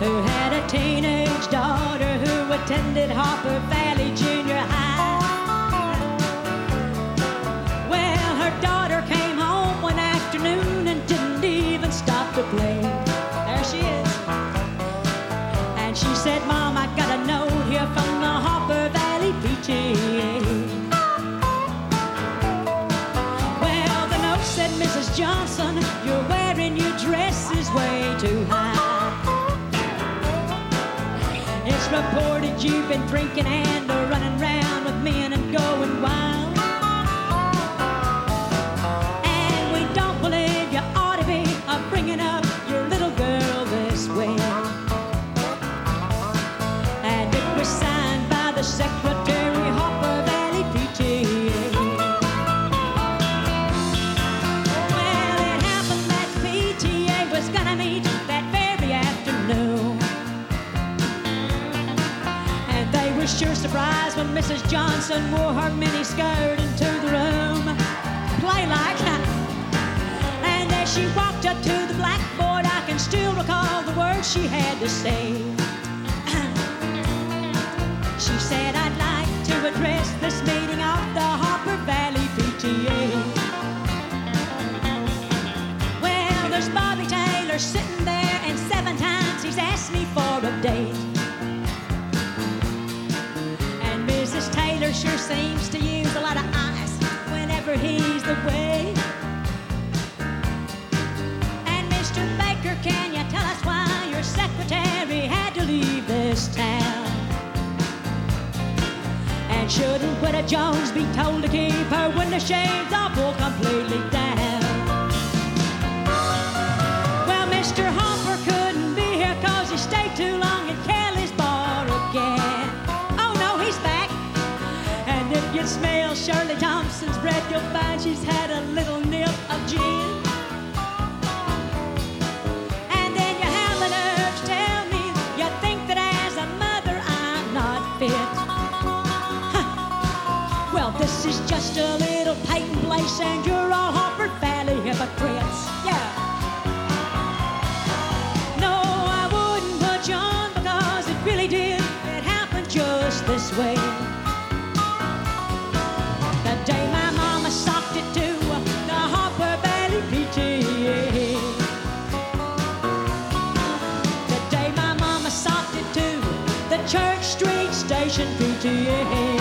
who had a teenage daughter who attended Harper Valley Junior High. Well, her daughter came home one afternoon and didn't even stop to play. There she is. And she said, "Mom, I got a note here from the Harper Valley PTA." Well, the note said, "Mrs. Johnson, you're wearing your dresses way too high. It's reported you've been drinking and running around with men and going wild. And we don't believe you ought to be bringing up your little girl this way." And it was signed by the secretary, Harper Valley PTA. Well, it happened that the PTA was gonna meet that very afternoon. They were sure surprised when Mrs. Johnson wore her miniskirt into the room. Play like that. And as she walked up to the blackboard, I can still recall the words she had to say. She said, "I'd like to address this meeting of the Harper Valley PTA. Well, there's Bobby Taylor sitting there, and 7 times he's asked me for a date. Mrs. Taylor sure seems to use a lot of ice whenever he's away. And Mr. Baker, can you tell us why your secretary had to leave this town? And shouldn't Widow Jones be told to keep her window shades all pulled completely down?" Well, Mr. Harper couldn't be here 'cause he stayed too long in Kelly's bar again. Oh no, he's back. And if you smell Shirley Thompson's breath, you'll find she's had a little nip of gin. And then you have the nerve to tell me you think that as a mother I'm not fit. Huh. Well, this is just a little Peyton Place, and you're all Harper Valley hypocrites. Yeah. No, I wouldn't put you on because it really did. It happened just this way. The day my mama socked it to the Harper Valley PTA. The day my mama socked it to the Church Street Station PTA.